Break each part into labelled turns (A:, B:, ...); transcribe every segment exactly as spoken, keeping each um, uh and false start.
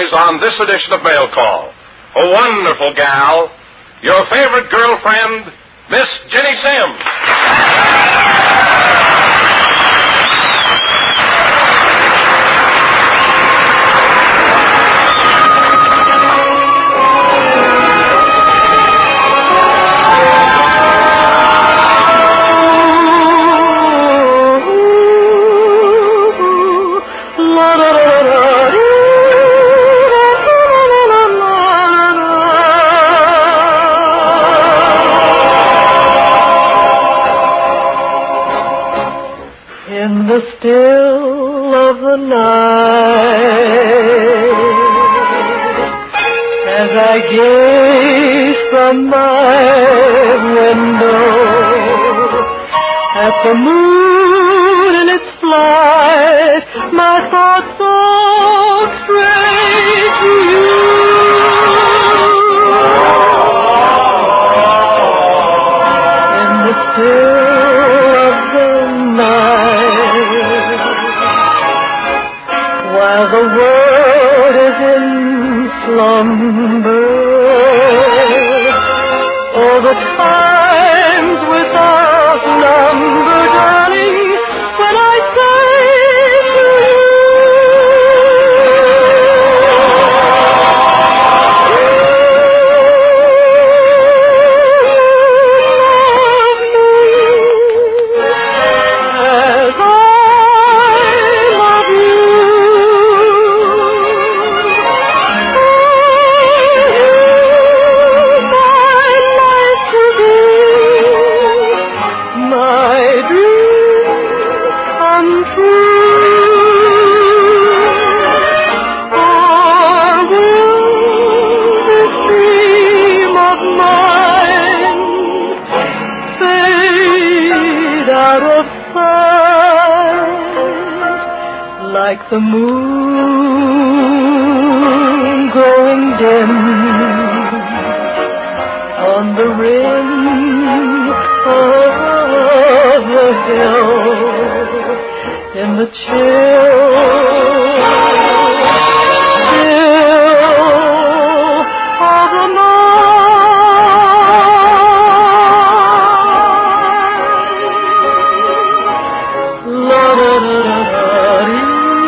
A: surprise on this edition of Mail Call. A wonderful gal, your favorite girlfriend, Miss Jenny Sims.
B: In the still of the night, as I gaze from my window at the moon in its flight, my thoughts all stray to you. In the still of the night, while the world is in slumber, all the times without number, darling, when I say to you, like the moon growing dim on the rim of the hill, in the chill, chill of the night. La da da da.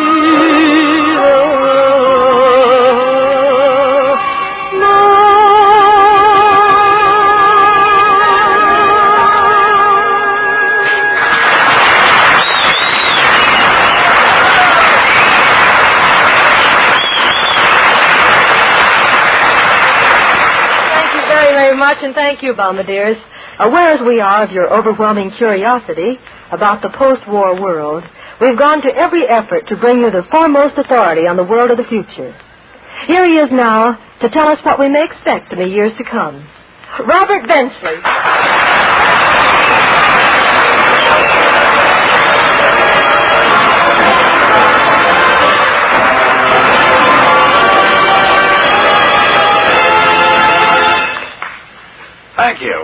C: And thank you, Bombardiers. Aware as we are of your overwhelming curiosity about the post-war world, we've gone to every effort to bring you the foremost authority on the world of the future. Here he is now to tell us what we may expect in the years to come. Robert Benchley.
D: Thank you.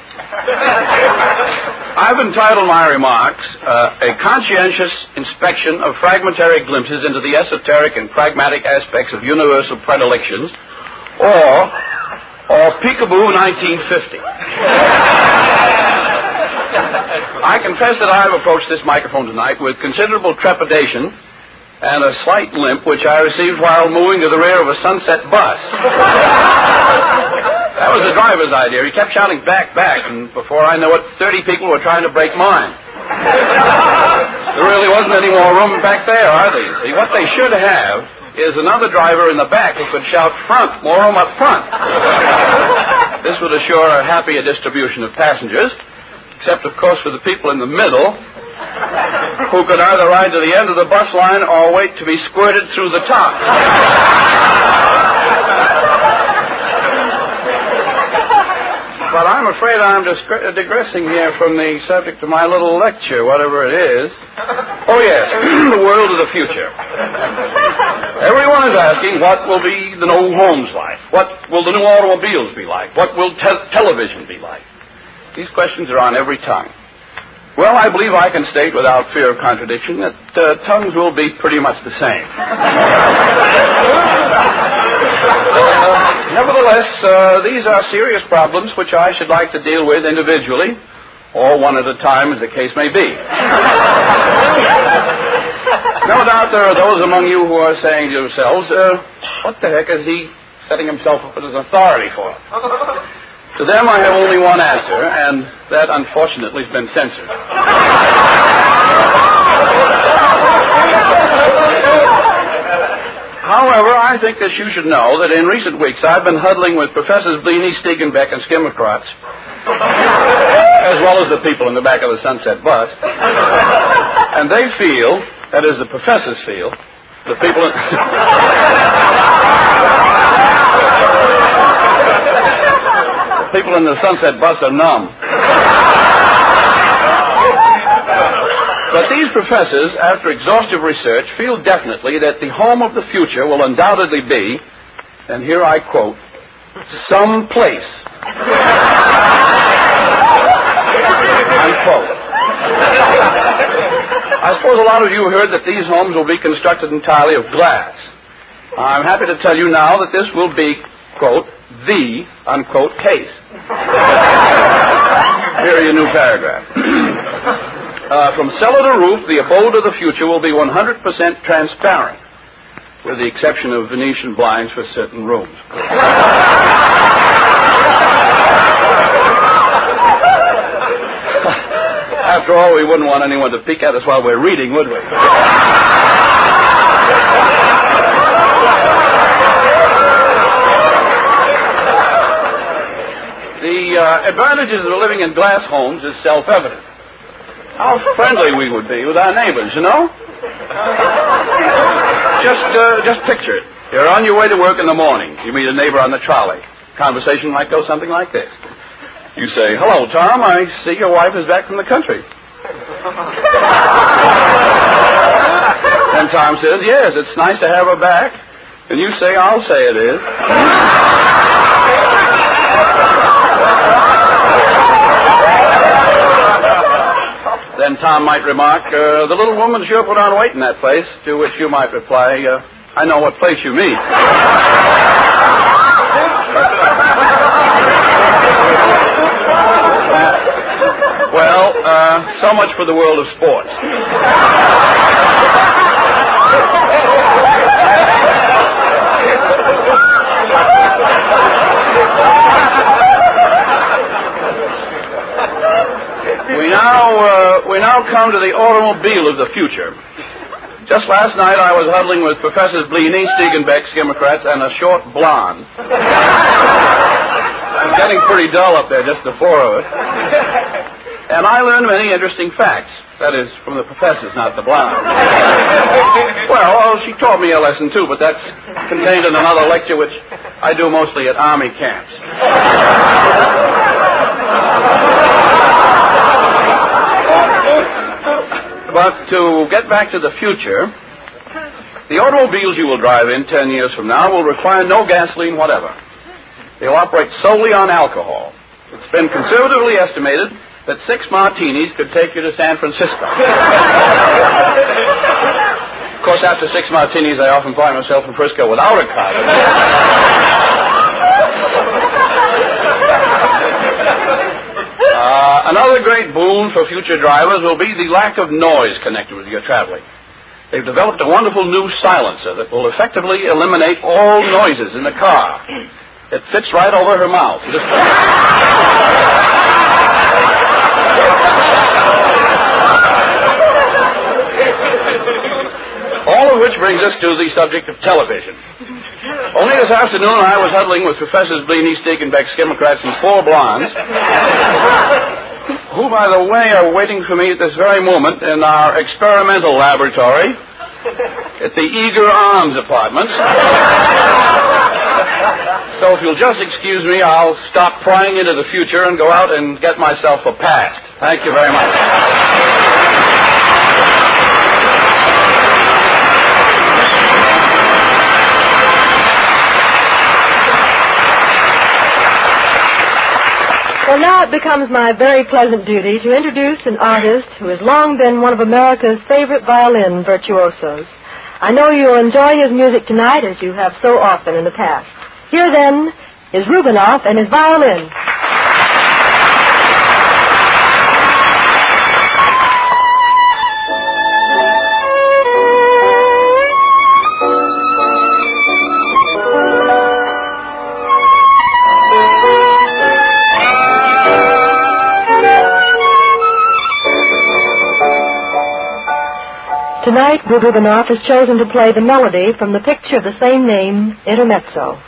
D: I've entitled my remarks uh, A Conscientious Inspection of Fragmentary Glimpses into the Esoteric and Pragmatic Aspects of Universal Predilections, or, or Peekaboo nineteen fifty. I confess that I have approached this microphone tonight with considerable trepidation and a slight limp which I received while moving to the rear of a Sunset bus. That was the driver's idea. He kept shouting, back, back, and before I know it, thirty people were trying to break mine. There really wasn't any more room back there, are there? See, what they should have is another driver in the back who could shout, front, more room up front. This would assure a happier distribution of passengers, except, of course, for the people in the middle, who could either ride to the end of the bus line or wait to be squirted through the top. But I'm afraid I'm disgr- digressing here from the subject of my little lecture, whatever it is. Oh, yes, the world of the future. Everyone is asking, what will be the new homes like? What will the new automobiles be like? What will te- television be like? These questions are on every tongue. Well, I believe I can state without fear of contradiction that uh, tongues will be pretty much the same. Uh, nevertheless, uh, these are serious problems which I should like to deal with individually, or one at a time, as the case may be. No doubt there are those among you who are saying to yourselves, uh, what the heck is he setting himself up as an authority for? To them, I have only one answer, and that, unfortunately, has been censored. However, I think that you should know that in recent weeks I've been huddling with Professors Bleeny, Stiegenbeck, and Skimmerkratz, as well as the people in the back of the Sunset Bus, and they feel, that is, the professors feel, the people in... the people in the Sunset Bus are numb. But these professors, after exhaustive research, feel definitely that the home of the future will undoubtedly be, and here I quote, some place. Unquote. I suppose a lot of you heard that these homes will be constructed entirely of glass. I'm happy to tell you now that this will be, quote, the, unquote, case. Here are your new paragraph. Uh, from cellar to roof, the abode of the future will be one hundred percent transparent, with the exception of Venetian blinds for certain rooms. After all, we wouldn't want anyone to peek at us while we're reading, would we? The uh, advantages of living in glass homes is self-evident. How friendly we would be with our neighbors, you know? Just uh, just picture it. You're on your way to work in the morning. You meet a neighbor on the trolley. Conversation might go something like this. You say, hello, Tom, I see your wife is back from the country. And Tom says, yes, it's nice to have her back. And you say, I'll say it is. Then Tom might remark, uh, the little woman sure put on weight in that place, to which you might reply, uh, I know what place you mean. Well, uh, so much for the world of sports. We now, uh, we now come to the automobile of the future. Just last night I was huddling with Professors Bleeny, Stiegenbeck, Skimmerkratz, and a short blonde. It's getting pretty dull up there, just the four of us. And I learned many interesting facts. That is, from the professors, not the blonde. Well, oh, she taught me a lesson, too, but that's contained in another lecture, which I do mostly at Army camps. But to get back to the future, the automobiles you will drive in ten years from now will require no gasoline whatever. They'll operate solely on alcohol. It's been conservatively estimated that six martinis could take you to San Francisco. Of course, after six martinis, I often find myself in Frisco without a car. Uh, another great boon for future drivers will be the lack of noise connected with your traveling. They've developed a wonderful new silencer that will effectively eliminate all noises in the car. It fits right over her mouth. All of which brings us to the subject of television. Only this afternoon I was huddling with Professors Bleeny, Stiegenbeck, Skimmerkratz, and four blondes, who, by the way, are waiting for me at this very moment in our experimental laboratory at the Eager Arms Apartments. So if you'll just excuse me, I'll stop prying into the future and go out and get myself a past. Thank you very much.
C: Well, now it becomes my very pleasant duty to introduce an artist who has long been one of America's favorite violin virtuosos. I know you'll enjoy his music tonight as you have so often in the past. Here, then, is Rubinoff and his violin. Tonight, Rubinoff has chosen to play the melody from the picture of the same name, Intermezzo.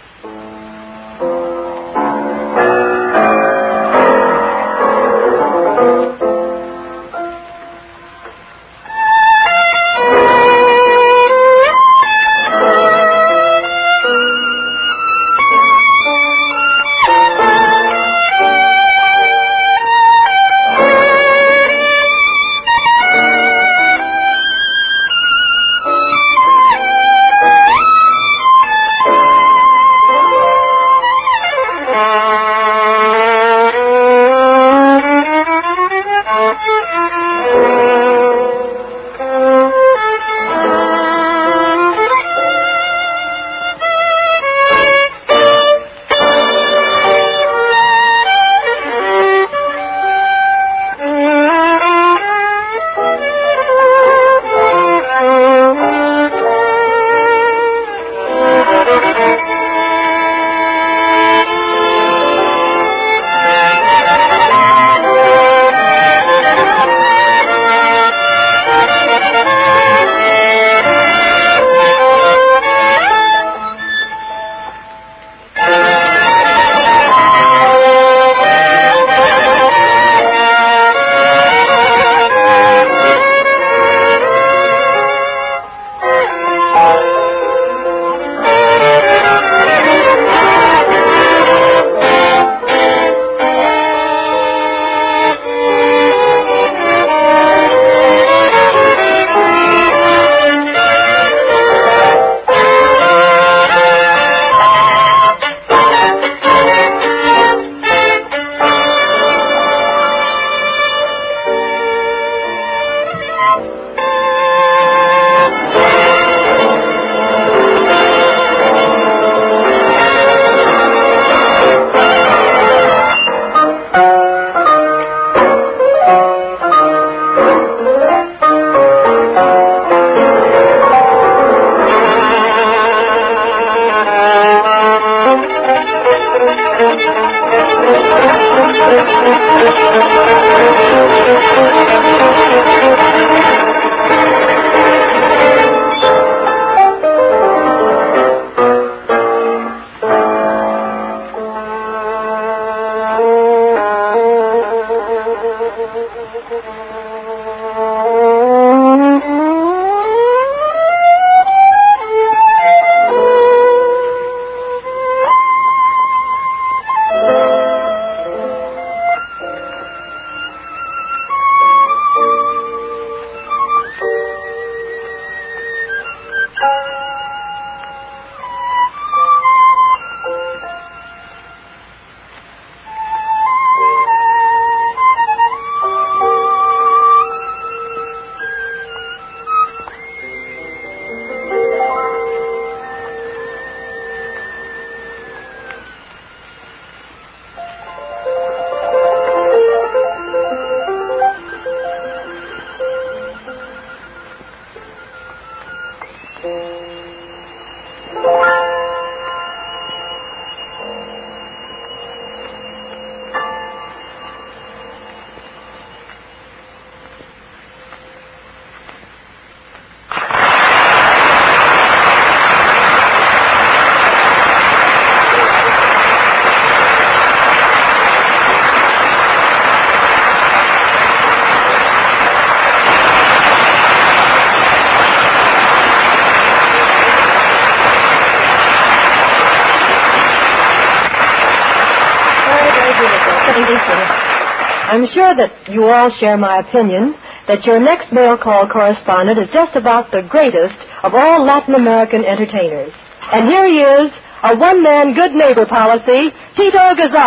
C: I'm sure that you all share my opinion that your next mail call correspondent is just about the greatest of all Latin American entertainers. And here he is, a one-man good neighbor policy, Tito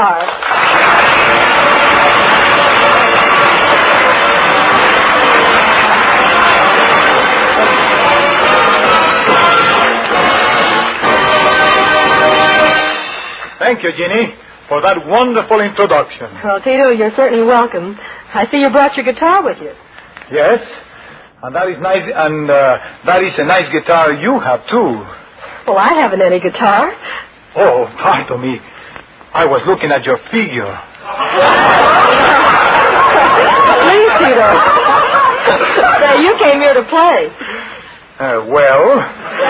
C: Gazar.
E: Thank you, Ginny, for that wonderful introduction.
C: Well, Tito, you're certainly welcome. I see you brought your guitar with you.
E: Yes, and that is nice, and uh, that is a nice guitar you have, too.
C: Well, I haven't any guitar.
E: Oh, pardon me. I was looking at your figure.
C: Please, Tito. Say, you came here to play.
E: Uh, well...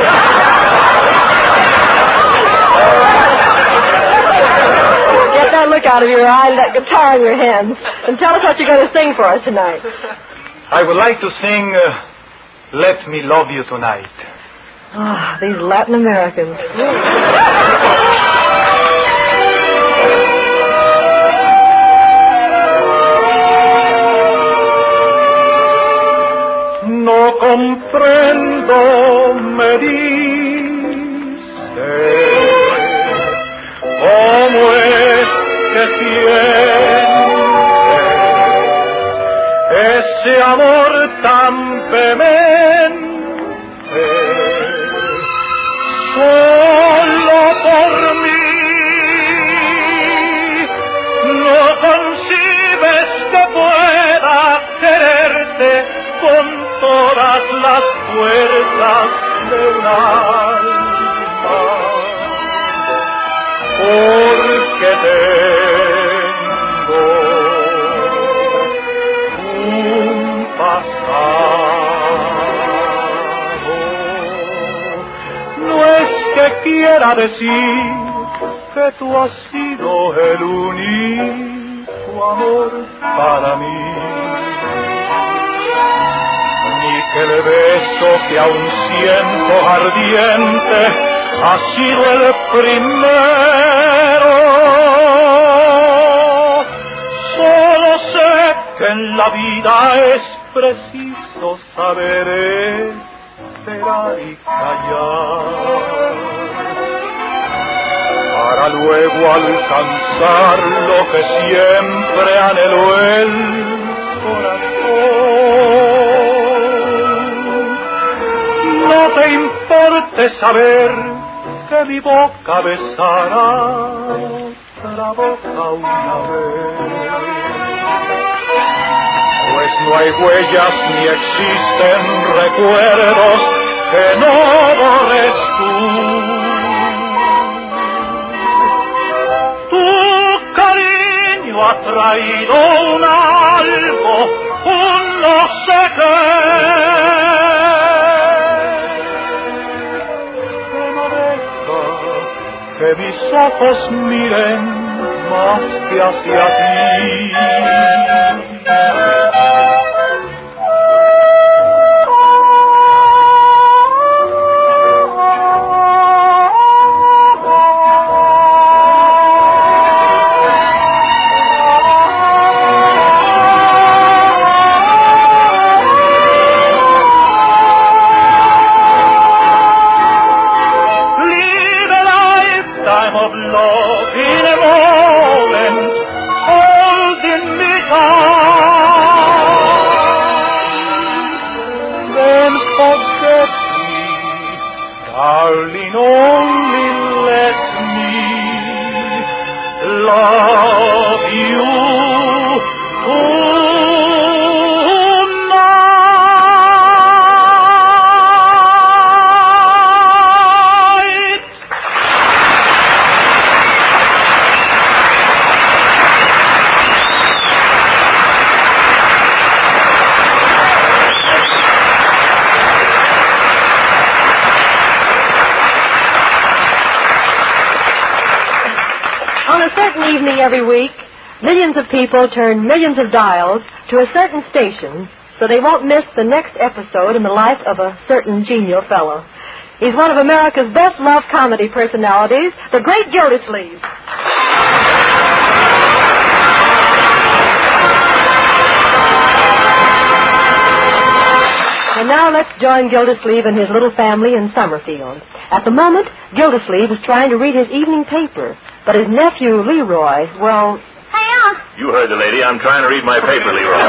C: Get that look out of your eye and that guitar in your hands. And tell us what you're going to sing for us tonight.
E: I would like to sing uh, Let Me Love You Tonight.
C: Ah, oh, these Latin Americans.
E: No comprendo, me dices, cómo es que sientes ese amor tan vehemente, solo por mí. No concibes que pueda quererte con todas las fuerzas de un alma, porque tengo un pasado. No es que quiera decir que tú has sido el único amor para mí, que el beso que aún siento ardiente ha sido el primero. Solo sé que en la vida es preciso saber esperar y callar, para luego alcanzar lo que siempre anheló el corazón. No te importe saber que mi boca besará otra boca una vez, pues no hay huellas ni existen recuerdos que no borres tú. Tu cariño ha traído un algo, un no sé qué, que mis ojos miren más que hacia ti. Darling, only let me love you tonight.
C: On a certain evening every week, millions of people turn millions of dials to a certain station so they won't miss the next episode in the life of a certain genial fellow. He's one of America's best-loved comedy personalities, the great Gildersleeve. And now let's join Gildersleeve and his little family in Summerfield. At the moment, Gildersleeve is trying to read his evening paper, but his nephew, Leroy, well...
F: Hey, Unc.
A: You heard the lady. I'm trying to read my paper, Leroy.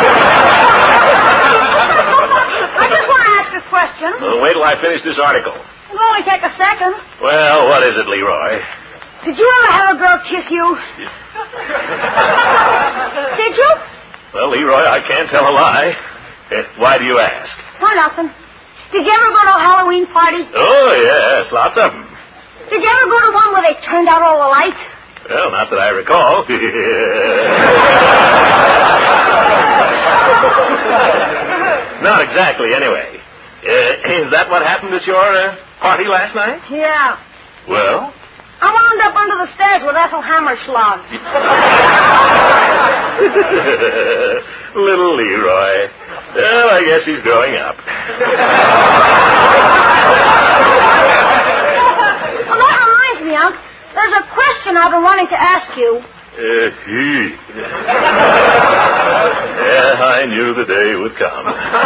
F: I just want to ask a question.
A: Well, wait till I finish this article.
F: It'll only take a second.
A: Well, what is it, Leroy?
F: Did you ever have a girl kiss you? Did you?
A: Well, Leroy, I can't tell a lie. Uh, why do you ask?
F: Oh, nothing. Did you ever go to a Halloween party?
A: Oh, yes, lots of them.
F: Did you ever go to one where they turned out all the lights?
A: Well, not that I recall. Not exactly, anyway. Uh, is that what happened at your uh, party last night?
F: Yeah.
A: Well?
F: I wound up under the stairs with Ethel Hammerschlag.
A: Little Leroy. Well, I guess he's growing up.
F: Well, that reminds me, Unc. There's a question I've been wanting to ask you.
A: Uh, he. Yeah, I knew the day would come.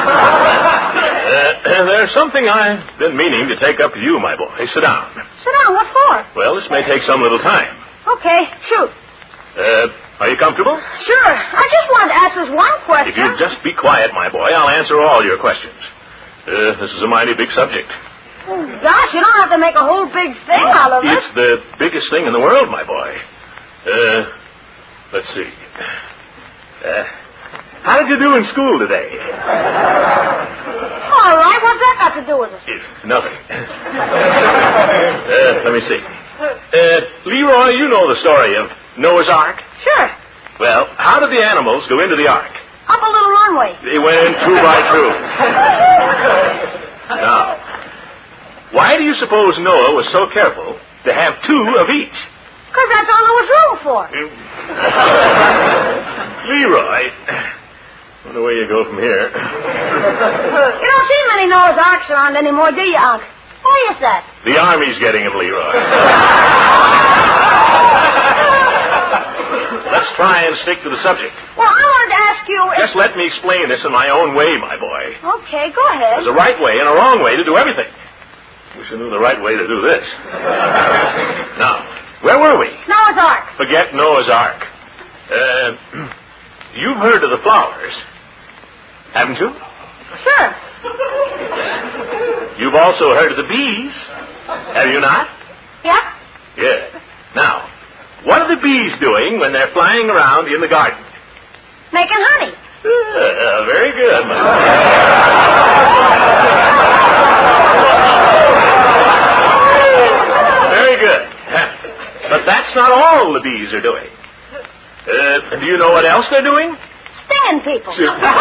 A: Uh, there's something I've been meaning to take up to you, my boy. Sit down.
F: Sit down. What for?
A: Well, this may take some little time.
F: Okay, shoot.
A: Uh, are you comfortable?
F: Sure. I just wanted to ask this one question.
A: If you just be quiet, my boy, I'll answer all your questions. Uh, this is a mighty big subject.
F: Oh, gosh, you don't have to make a whole big thing out of it.
A: It's the biggest thing in the world, my boy. Uh, let's see. Uh, how did you do in school today?
F: All right, what's that got to do with it?
A: If nothing. uh, let me see. Uh, Leroy, you know the story of Noah's Ark?
F: Sure.
A: Well, how did the animals go into the Ark?
F: Up a little runway.
A: They went in two by two. Now, why do you suppose Noah was so careful to have two of each?
F: Because that's all there was room for.
A: Leroy, I wonder where you go from here.
F: You don't see many Noah's Arks around anymore, do you, Unc? Why is that?
A: The Army's getting him, Leroy. Let's try and stick to the subject.
F: Well, I wanted to ask you if...
A: Just let me explain this in my own way, my boy.
F: Okay, go ahead.
A: There's a right way and a wrong way to do everything. Wish I knew the right way to do this. Now, where were we?
F: Noah's Ark.
A: Forget Noah's Ark. Uh, you've heard of the flowers, haven't you?
F: Sure.
A: You've also heard of the bees, have you not?
F: Yep.
A: Yeah. Now, what are the bees doing when they're flying around in the garden?
F: Making honey.
A: Uh, very good, my boy. Very good. But that's not all the bees are doing. Uh, do you know what else they're doing?
F: Stinging people.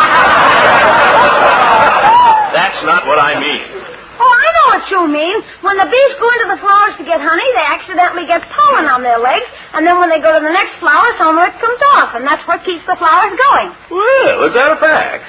A: That's not what I mean.
F: Oh, I know what you mean. When the bees go into the flowers to get honey, they accidentally get pollen on their legs, and then when they go to the next flower, some of it comes off, and that's what keeps the flowers going.
A: Well, is that a fact?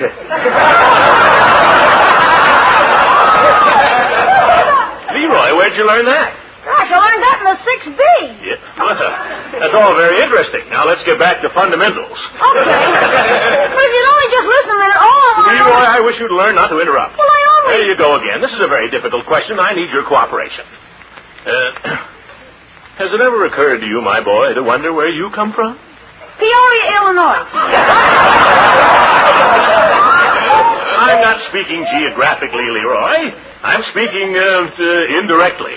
A: Leroy, where'd you learn that?
F: Gosh, I learned that in the six B.
A: Yeah. Well, that's all very interesting. Now let's get back to fundamentals.
F: Okay. But if you'd only just listen a minute, all I want to
A: Leroy, I wish you'd learn not to interrupt.
F: Well, I only...
A: There you go again. This is a very difficult question. I need your cooperation. Uh, has it ever occurred to you, my boy, to wonder where you come from?
F: Peoria, Illinois.
A: I'm not speaking geographically, Leroy. I'm speaking uh, uh, indirectly.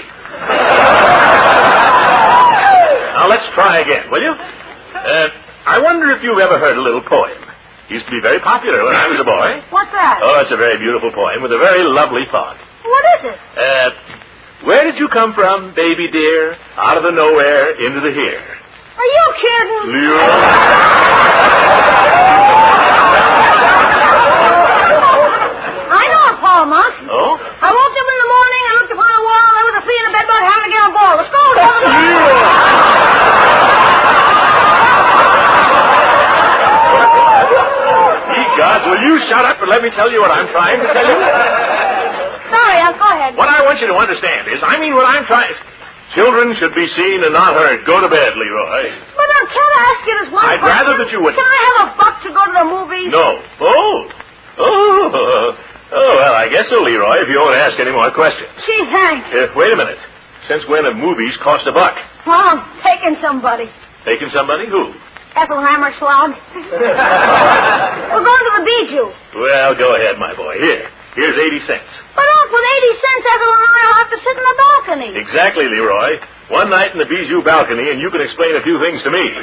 A: Now, let's try again, will you? Uh, I wonder if you've ever heard a little poem. Used to be very popular when I was a boy.
F: What's that?
A: Oh, it's a very beautiful poem with a very lovely thought.
F: What is it?
A: Uh, where did you come from, baby dear? Out of the nowhere into the here.
F: Are you kidding?
A: Leroy.
F: I know a poem, Unc.
A: Oh?
F: I woke up in the morning and looked upon the wall, and there was a flea in the bed bug having to get on board. Let's go,
A: God, will you shut up and let me tell you what I'm trying to tell you?
F: Sorry, Unc, go ahead.
A: What I want you to understand is, I mean what I'm trying... Children should be seen and not heard. Go to bed, Leroy.
F: But Unc, can I ask you this one
A: I'd
F: question?
A: rather that you wouldn't.
F: Can I have a buck to go to the movies?
A: No. Oh. Oh. Oh, well, I guess so, Leroy, if you won't ask any more questions.
F: Gee, thanks.
A: Uh, wait a minute. Since when have movies cost a buck?
F: Well, I'm taking somebody.
A: Taking somebody? Who?
F: Ethel Hammerschlag. We're going to the Bijou.
A: Well, go ahead, my boy. Here. Here's eighty cents.
F: But Unc, with eighty cents, Ethel and I will have to sit in the balcony.
A: Exactly, Leroy. One night in the Bijou balcony, and you can explain a few things to me.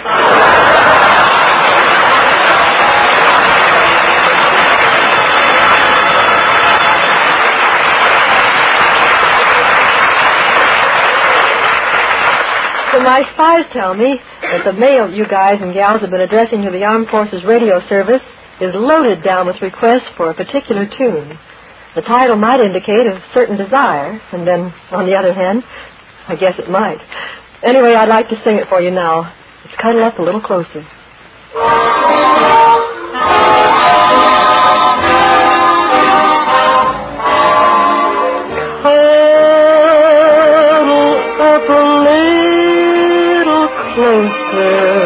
C: So my spies tell me that the mail you guys and gals have been addressing to the Armed Forces Radio Service is loaded down with requests for a particular tune. The title might indicate a certain desire, and then, on the other hand, I guess it might. Anyway, I'd like to sing it for you now. Let's cuddle up a little closer.
B: Closer,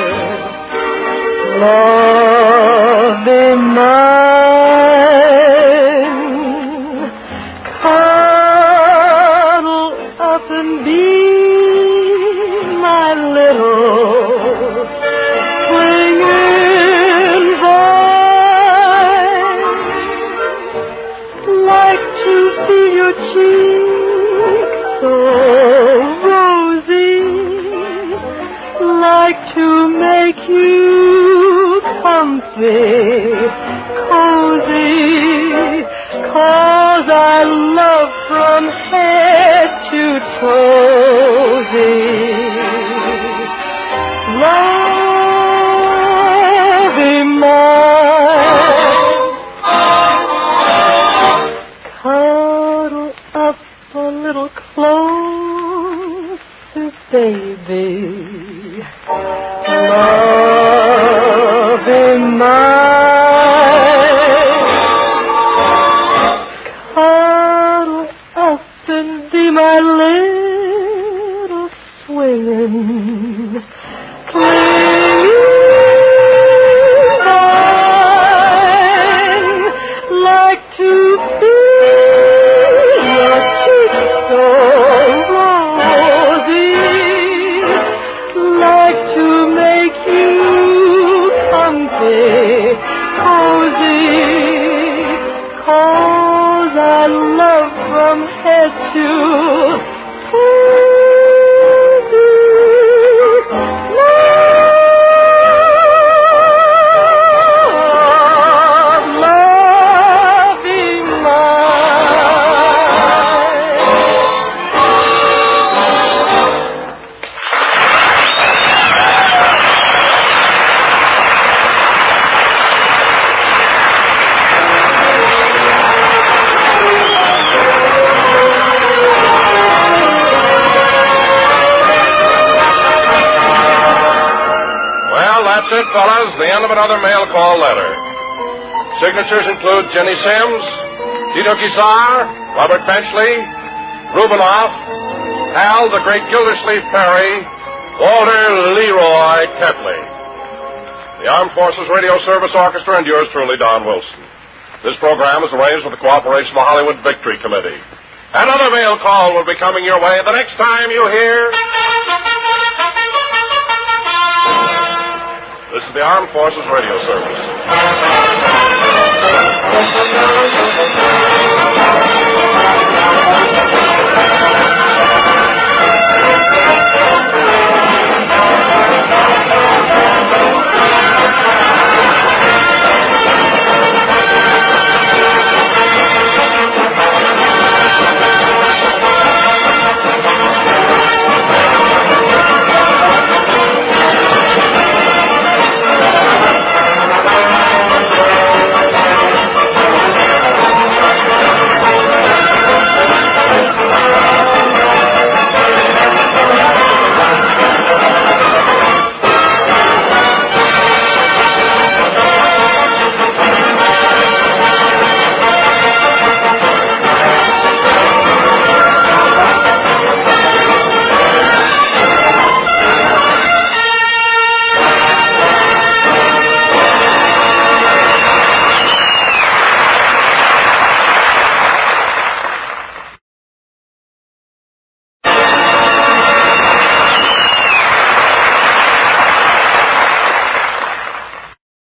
B: love be mine, cuddle up and be my little swinging vine, like to feel your cheek so rosy, like to make you comfy, cozy, 'cause I love from head to toe thee. Love be mine, cuddle up a little closer, baby. Love in mine, cuddle up and be my little swinging, clinging vine, like to feel your cheeks so rosy, like to make you comfy, cozy, 'cause I love from head to toe.
G: That's it, fellas. The end of another mail call letter. Signatures include Jenny Sims, Tito Kizar, Robert Benchley, Rubinoff, Hal the Great Gildersleeve Perry, Walter Leroy Ketley. The Armed Forces Radio Service Orchestra and yours truly, Don Wilson. This program is arranged with the cooperation of the Hollywood Victory Committee. Another mail call will be coming your way the next time you hear... This is the Armed Forces Radio Service.